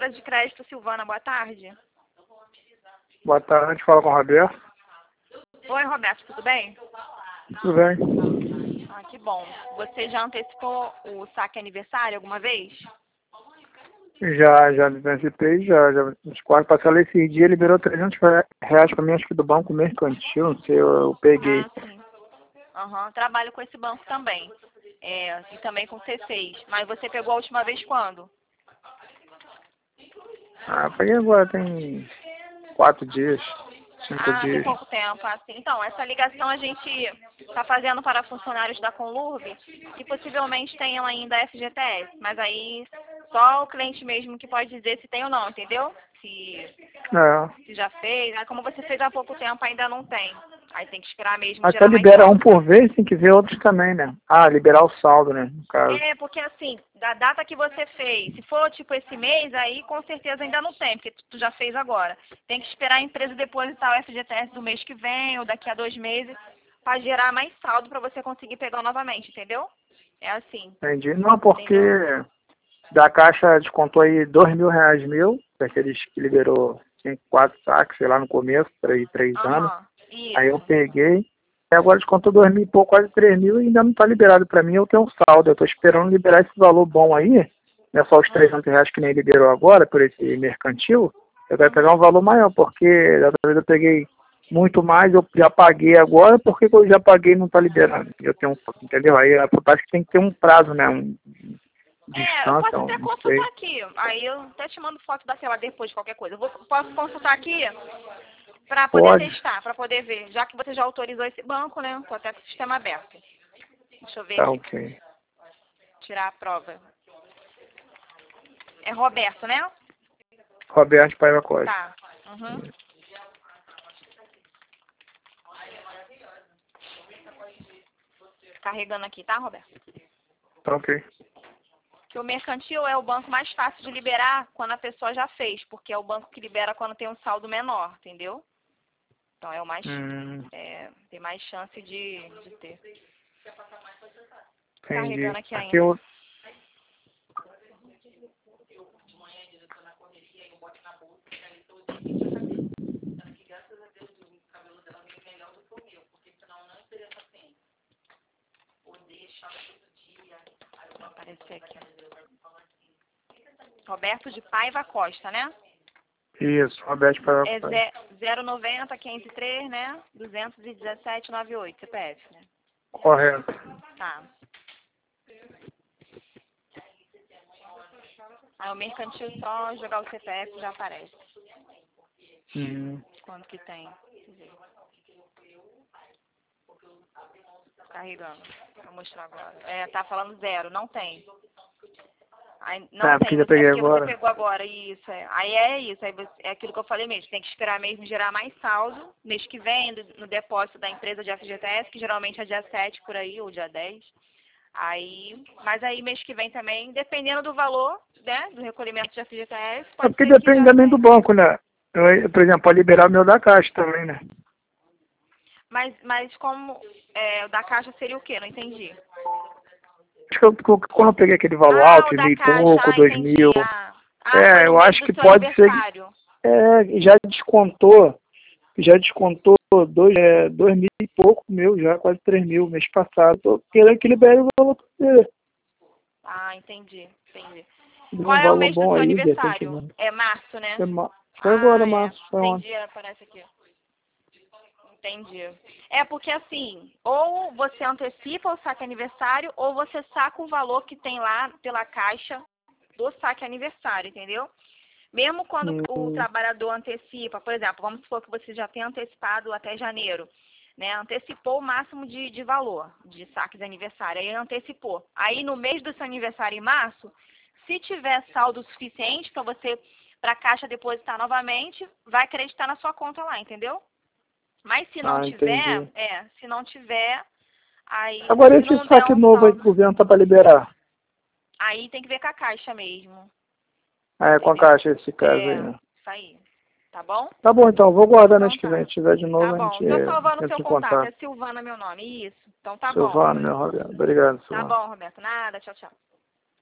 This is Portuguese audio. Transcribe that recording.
Cartões de crédito, Silvana, boa tarde. Boa tarde, fala com o Roberto. Oi, Roberto, tudo bem? Tudo bem? Ah, que bom. Você já antecipou o saque aniversário alguma vez? Já antecipei, já quase passei esse dia, liberou R$ 300 para mim, acho que do Banco Mercantil, não sei, eu peguei. Ah, sim. Trabalho com esse banco também. E também com C6. Mas você pegou a última vez quando? Peguei agora, tem 4 dias, 5 Tem dias. pouco tempo, assim. Então, essa ligação a gente está fazendo para funcionários da Conlurb que possivelmente tenham ainda FGTS, mas aí só o cliente mesmo que pode dizer se tem ou não, entendeu? Se já fez. Como você fez há pouco tempo, ainda não tem. Aí tem que esperar mesmo Até gerar mais libera um saldo. por vez, tem que ver outros também, né? Liberar o saldo, né, no caso. Porque assim, da data que você fez, se for tipo esse mês, aí com certeza ainda não tem, porque tu já fez agora. Tem que esperar a empresa depositar o FGTS do mês que vem ou daqui a 2 meses para gerar mais saldo para você conseguir pegar novamente, entendeu? É assim. Entendi. Não, porque Entendeu? da Caixa descontou aí R$ 2.000 meu, daqueles que liberou 4 saques, sei lá, no começo, 3 anos. Aí eu Isso. peguei, e agora descontou 2.000 e pouco, quase 3.000 e ainda não está liberado para mim, eu tenho um saldo. Eu estou esperando liberar esse valor bom aí, não é só os R$ 300 que nem liberou agora, por esse mercantil, eu quero pegar um valor maior, porque da outra vez eu peguei muito mais, eu já paguei agora, porque eu já paguei e não está liberando. Eu tenho, entendeu? Aí parece que tem que ter um prazo, né? Eu Distância, posso até não sei. consultar aqui. Aí eu até te mando foto da tela depois de qualquer coisa. Posso consultar aqui para poder Pode. testar, para poder ver. Já que você já autorizou esse banco, né? Tô até com o sistema aberto. Deixa eu ver Tá aqui. ok. Tirar a prova. É Roberto, né? Roberto Paiva Costa. Tá. Carregando aqui, tá, Roberto? Tá ok. Que o mercantil é o banco mais fácil de liberar quando a pessoa já fez, porque é o banco que libera quando tem um saldo menor, entendeu? Então é o mais tem mais chance de ter. Entendi. Carregando aqui Aqui ainda. eu... Vou aparecer aqui. Roberto de Paiva Costa, né? Isso, Roberto Paiva É Costa. 090 503, né? 217 98, CPF, né? Correto. Tá. Aí o mercantil só jogar o CPF já aparece. Quanto que tem? Carregando. Vou mostrar agora. Tá falando 0, não tem. Aí, não tem, Porque já peguei porque você agora. pegou agora, isso. Aí é isso, é aquilo que eu falei mesmo, tem que esperar mesmo gerar mais saldo, mês que vem, no depósito da empresa de FGTS, que geralmente é dia 7 por aí, ou dia 10. Mas aí mês que vem também, dependendo do valor, né, do recolhimento de FGTS, pode Porque ser que depende já também do tenha. banco, né? Por exemplo, pode liberar o meu da Caixa também, né? Mas como o da Caixa seria o quê? Não entendi. Acho que quando eu peguei aquele valor alto, O da mil e Caixa, pouco, entendi. 2.000, Foi no eu mês acho do que seu pode ser, aniversário. já descontou 2.000 e pouco meu, já quase 3.000 mês passado. Tô querendo que libere o valor dele. Entendi. Deu Qual um é o valor mês do bom seu aí, de repente. aniversário? É março, né? Foi agora, março, foi ontem. Entendi, aparece aqui. Entendi. É porque assim, ou você antecipa o saque aniversário, ou você saca o valor que tem lá pela caixa do saque aniversário, entendeu? Mesmo quando o trabalhador antecipa, por exemplo, vamos supor que você já tenha antecipado até janeiro, né? Antecipou o máximo de valor de saque de aniversário, aí antecipou. Aí no mês do seu aniversário em março, se tiver saldo suficiente para a caixa depositar novamente, vai acreditar na sua conta lá, entendeu? Mas se não tiver, Entendi. aí Agora se esse não der saque um novo aí que o saldo, governo tá para liberar. aí tem que ver com a caixa mesmo, Com a entendeu? Caixa esse caso aí, né? Isso aí, tá bom? Tá bom, então, vou guardar mês Então que vem. tá. Se tiver de novo, Tá a bom. gente Tô salvando o seu entra em contato. É contato. Silvana meu nome. Isso. Então tá bom. Silvano, meu Roberto. Obrigado, Tá Silvano. bom, Roberto. Nada. Tchau, tchau.